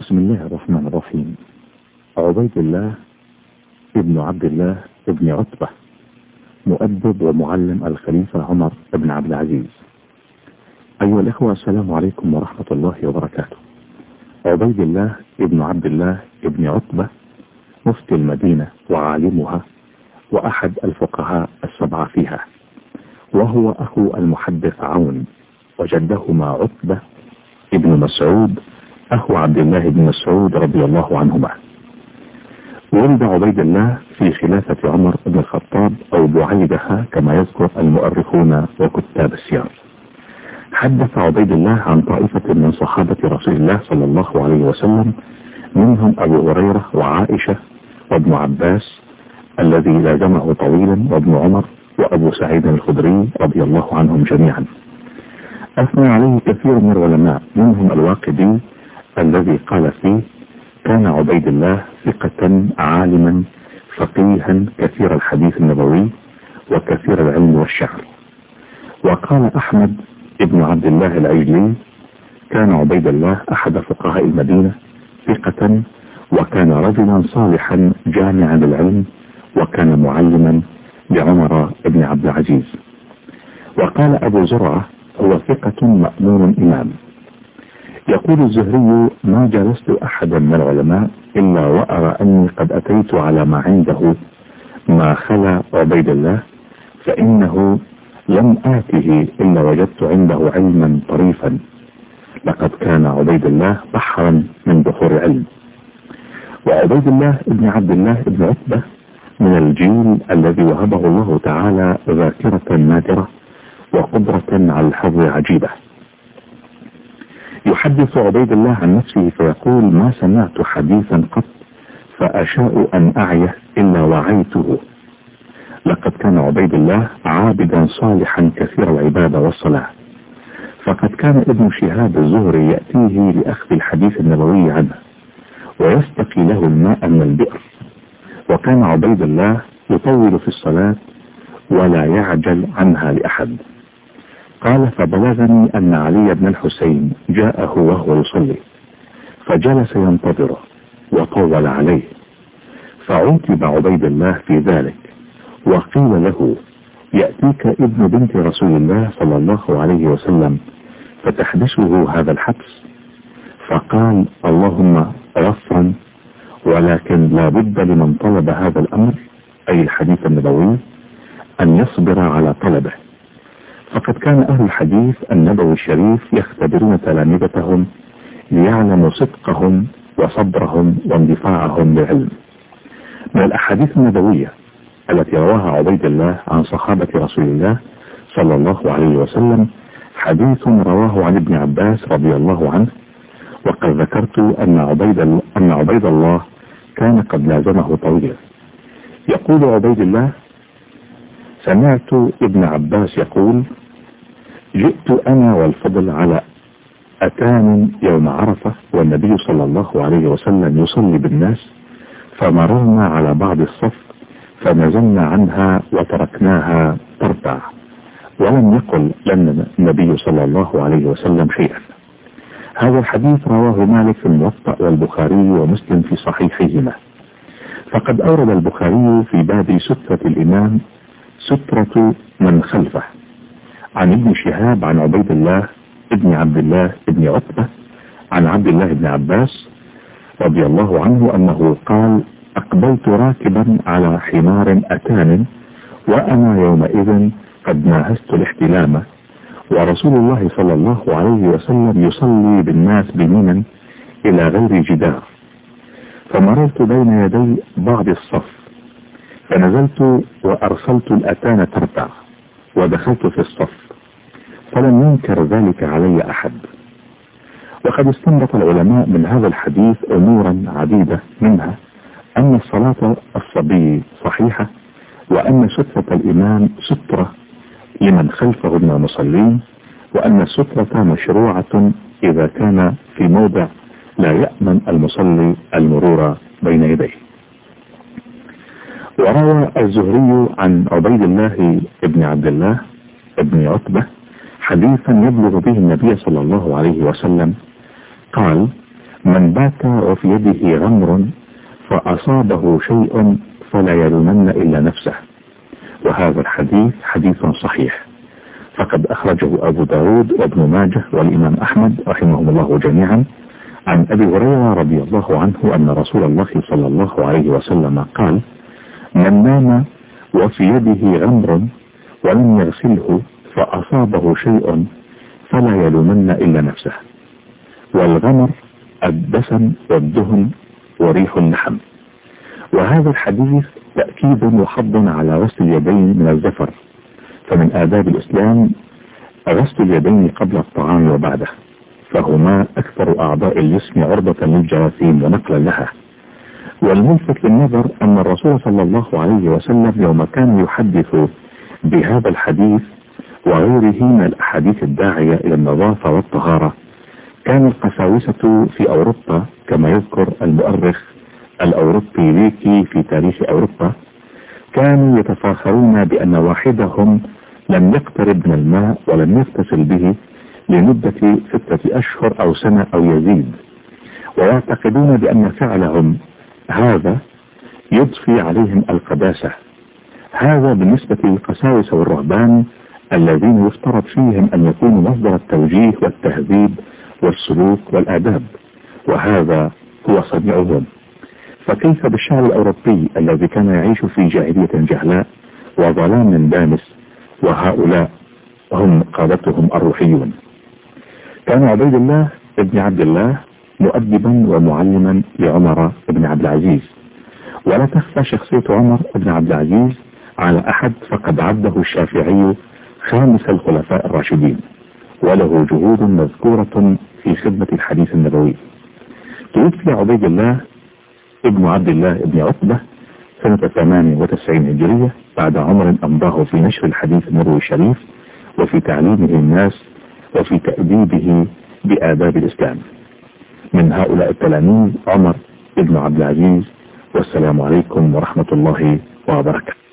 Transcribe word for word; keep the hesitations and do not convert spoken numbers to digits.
بسم الله الرحمن الرحيم. عبيد الله ابن عبد الله ابن عتبة، مؤدب ومعلم الخليفة عمر بن عبد العزيز. أيها الإخوة، السلام عليكم ورحمة الله وبركاته. عبيد الله ابن عبد الله ابن عتبة مفتي المدينة وعالمها وأحد الفقهاء السبعة فيها، وهو أخو المحدث عون، وجدهما عتبة ابن مسعود أخو عبد الله بن مسعود رضي الله عنهما. ولد عبيد الله في خلافة عمر بن الخطاب أو بعيدها كما يذكر المؤرخون وكتاب السير. حدث عبيد الله عن طائفة من صحابة رسول الله صلى الله عليه وسلم، منهم أبو هريرة وعائشة وابن عباس الذي لازمه طويلا وابن عمر وأبو سعيد الخدري رضي الله عنهم جميعا. أثنى عليه كثير من العلماء، منهم الواقدي الذي قال فيه: كان عبيد الله ثقة عالما فقيها كثير الحديث النبوي وكثير العلم والشعر. وقال أحمد ابن عبد الله العجلي: كان عبيد الله أحد فقهاء المدينة ثقة، وكان رجلا صالحا جامعا للعلم، وكان معلما لعمر بن عبد العزيز. وقال أبو زرعة: هو ثقة مأمون إمام. يقول الزهري: ما جلست أحدا من العلماء إلا وأرى أني قد أتيت على ما عنده ما خلا عبيد الله، فإنه لم آته إلا وجدت عنده علما طريفا. لقد كان عبيد الله بحرا من بحور العلم. وعبيد الله ابن عبد الله ابن عتبة من الجيل الذي وهبه الله تعالى ذاكرة نادرة وقدرة على الحفظ عجيبة. يحدث عبيد الله عن نفسه فيقول: ما سمعت حديثا قط فأشاء أن أعيه إلا وعيته. لقد كان عبيد الله عابدا صالحا كثير العبادة والصلاة، فقد كان ابن شهاب الزهري يأتيه لأخذ الحديث النبوي عنه ويستقي له الماء من البئر. وكان عبيد الله يطول في الصلاة ولا يعجل عنها لأحد. قال: فبلغني أن علي بن الحسين جاءه وهو يصلي فجلس ينتظره وطول عليه، فعوتب عبيد الله في ذلك، وقيل له: يأتيك ابن بنت رسول الله صلى الله عليه وسلم فتحبسه هذا الحبس؟ فقال: اللهم غفرا، ولكن لا بد لمن طلب هذا الأمر، أي الحديث النبوي، أن يصبر على طلبه. فقد كان أهل الحديث النبوي الشريف يختبرون تلامذتهم ليعلموا صدقهم وصبرهم واندفاعهم بالعلم. من الأحاديث النبوية التي رواها عبيد الله عن صحابة رسول الله صلى الله عليه وسلم حديث رواه عن ابن عباس رضي الله عنه. وقد ذكرت أن عبيد, أن عبيد الله كان قد لازمه طويلا. يقول عبيد الله: سمعت ابن عباس يقول: جئت أنا والفضل على أتان يوم عرفة والنبي صلى الله عليه وسلم يصلي بالناس، فمررنا على بعض الصف فنزلنا عنها وتركناها ترتع، ولم يقل لنا النبي صلى الله عليه وسلم شيئا. هذا الحديث رواه مالك في الموطأ والبخاري ومسلم في صحيحهما. فقد أورد البخاري في باب سترة الإمام سترة من خلفه عن ابن شهاب عن عبيد الله ابن عبد الله ابن عتبة عن عبد الله بن عباس رضي الله عنه أنه قال: أقبلت راكبا على حمار أتان، وأنا يومئذ قد ناهزت الاحتلام، ورسول الله صلى الله عليه وسلم يصلي بالناس بمنى إلى غير جدار، فمررت بين يدي بعض الصف فنزلت وأرسلت الأتان ترتع ودخلت في الصف، فلم ينكر ذلك علي أحد. وقد استنبط العلماء من هذا الحديث أمورا عديدة، منها أن الصلاة الصبي صحيحة، وأن سترة الإمام سترة لمن خلفه من المصلين، وأن السترة مشروعة إذا كان في موضع لا يأمن المصلي المرور بين يديه. وروى الزهري عن عبيد الله ابن عبد الله ابن عتبة حديثا يبلغ به النبي صلى الله عليه وسلم قال: من بات وفي يده غمر فأصابه شيء فلا يلومن إلا نفسه. وهذا الحديث حديث صحيح، فقد أخرجه أبو داود وابن ماجه والإمام أحمد رحمهم الله جميعا عن أبي هريرة رضي الله عنه أن رسول الله صلى الله عليه وسلم قال: من نام وفي يده غمر ولم يغسله فأصابه شيء فلا يلومن إلا نفسه. والغمر الدسم والدهن وريح اللحم. وهذا الحديث تأكيد وحض على غسل اليدين من الزفر، فمن آداب الإسلام غسل اليدين قبل الطعام وبعده، فهما أكثر أعضاء الجسم عرضة للجراثيم ونقلا لها. والملفت للنظر أن الرسول صلى الله عليه وسلم يوم كان يحدث بهذا الحديث وغيره من الأحاديث الداعية إلى النظافة والطهارة، كان القساوسة في أوروبا كما يذكر المؤرخ الأوروبي ليكي في تاريخ أوروبا كانوا يتفاخرون بأن واحدهم لم يقترب من الماء ولم يغتسل به لمدة ستة أشهر أو سنة أو يزيد، ويعتقدون بأن فعلهم هذا يضفي عليهم القداسة. هذا بالنسبة للقساوسة والرهبان الذين يفترض فيهم أن يكونوا مصدر التوجيه والتهذيب والسلوك والآداب، وهذا هو صنيعهم. فكيف بالشعب الأوروبي الذي كان يعيش في جاهلية جهلاء وظلام دامس، وهؤلاء هم قادتهم الروحيون. كان عبيد الله ابن عبد الله مؤدبا ومعلما لعمر بن عبد العزيز، ولا تخفى شخصية عمر بن عبد العزيز على أحد، فقد عده الشافعي خامس الخلفاء الراشدين، وله جهود مذكورة في خدمة الحديث النبوي. توفي عبيد الله ابن عبد الله ابن عتبة سنة ثمانية وتسعين هجرية بعد عمر أمضاه في نشر الحديث النبوي الشريف وفي تعليمه الناس وفي تأديبه بآداب الإسلام. من هؤلاء التلاميذ عمر ابن عبد العزيز، والسلام عليكم ورحمة الله وبركاته.